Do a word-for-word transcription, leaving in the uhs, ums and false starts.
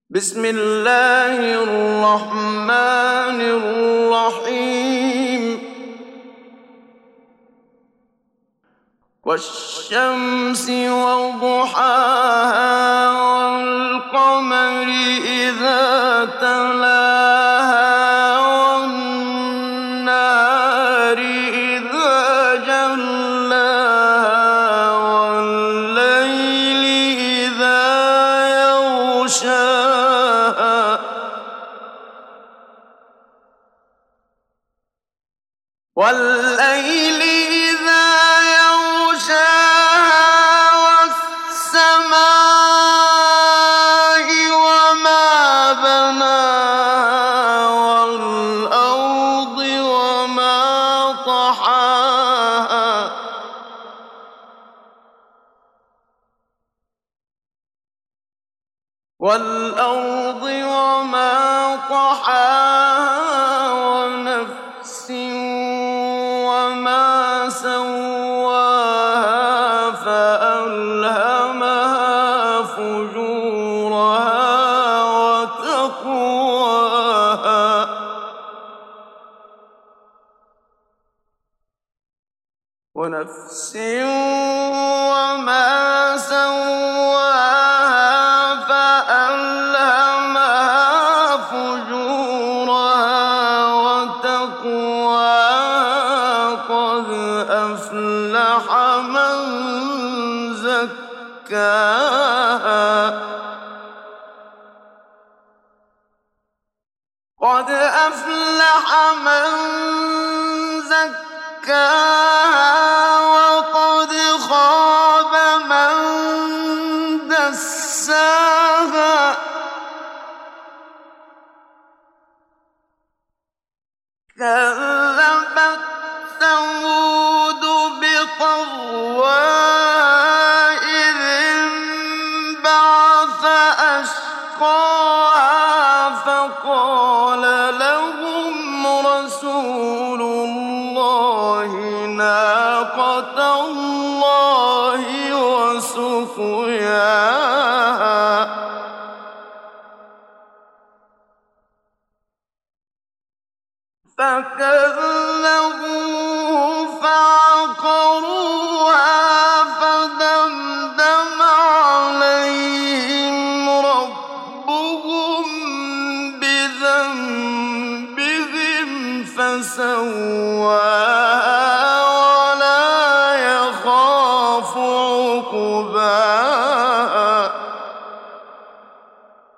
بسم الله الرحمن الرحيم والشمس وضحاها والقمر إذا تلاها والنهار إذا جلاها والليل إذا يغشاها والليل إذا يغشاها والسماء وما بناها والأرض وما طحاها والأرض وما طحاها ونفس وما سواها فألهمها فجورها وتقواها ونفس وما سواها فألهمها فجورها وتقواها قد أفلح من زكاها قد أفلح من زكاها وقد خاب من دساها كذبت ثمود بطغواها إذ انبعث أشقاها فقال لهم رسول الله ناقة الله وسقياها فكذبوه فعقروها فدمدم عليهم ربهم بذنبهم فسواها